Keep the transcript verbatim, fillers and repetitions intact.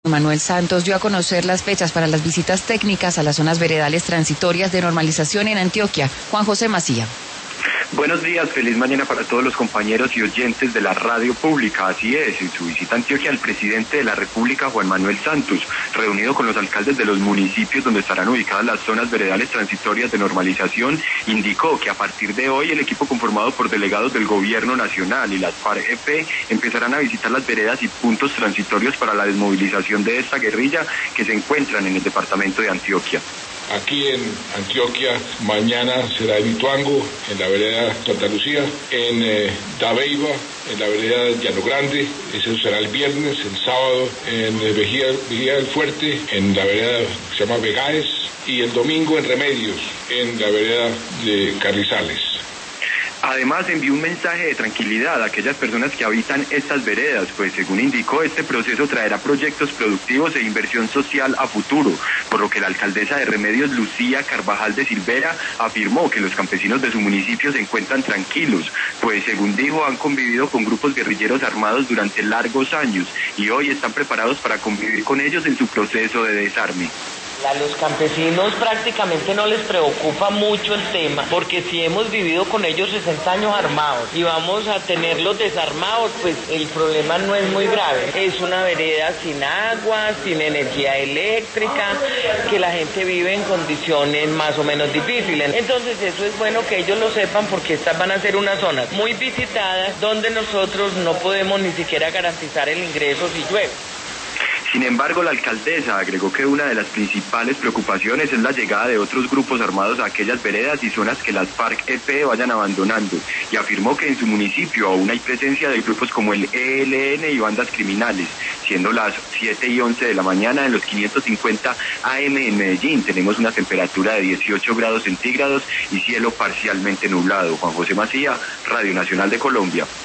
Manuel Santos dio a conocer las fechas para las visitas técnicas a las zonas veredales transitorias de normalización en Antioquia. Juan José Macía. Buenos días, feliz mañana para todos los compañeros y oyentes de la radio pública. Así es, en su visita a Antioquia, el presidente de la República, Juan Manuel Santos, reunido con los alcaldes de los municipios donde estarán ubicadas las zonas veredales transitorias de normalización, indicó que a partir de hoy el equipo conformado por delegados del Gobierno Nacional y las FARC-E P empezarán a visitar las veredas y puntos transitorios para la desmovilización de esta guerrilla que se encuentran en el departamento de Antioquia. Aquí en Antioquia, mañana será en Ituango, en la vereda Santa Lucía, en eh, Dabeiba, en la vereda Llano Grande, eso será el viernes, el sábado en eh, Vigía, Vigía del Fuerte, en la vereda que se llama Vegaes, y el domingo en Remedios, en la vereda de Carrizales. Además, envió un mensaje de tranquilidad a aquellas personas que habitan estas veredas, pues según indicó, este proceso traerá proyectos productivos e inversión social a futuro, por lo que la alcaldesa de Remedios, Lucía Carvajal de Silvera, afirmó que los campesinos de su municipio se encuentran tranquilos, pues según dijo, han convivido con grupos guerrilleros armados durante largos años y hoy están preparados para convivir con ellos en su proceso de desarme. A los campesinos prácticamente no les preocupa mucho el tema, porque si hemos vivido con ellos sesenta años armados y vamos a tenerlos desarmados, pues el problema no es muy grave. Es una vereda sin agua, sin energía eléctrica, que la gente vive en condiciones más o menos difíciles. Entonces eso es bueno que ellos lo sepan, porque estas van a ser unas zonas muy visitadas donde nosotros no podemos ni siquiera garantizar el ingreso si llueve. Sin embargo, la alcaldesa agregó que una de las principales preocupaciones es la llegada de otros grupos armados a aquellas veredas y zonas que las FARC-E P vayan abandonando, y afirmó que en su municipio aún hay presencia de grupos como el E L N y bandas criminales. Siendo las siete y once de la mañana en los quinientos cincuenta A M en Medellín, tenemos una temperatura de dieciocho grados centígrados y cielo parcialmente nublado. Juan José Macía, Radio Nacional de Colombia.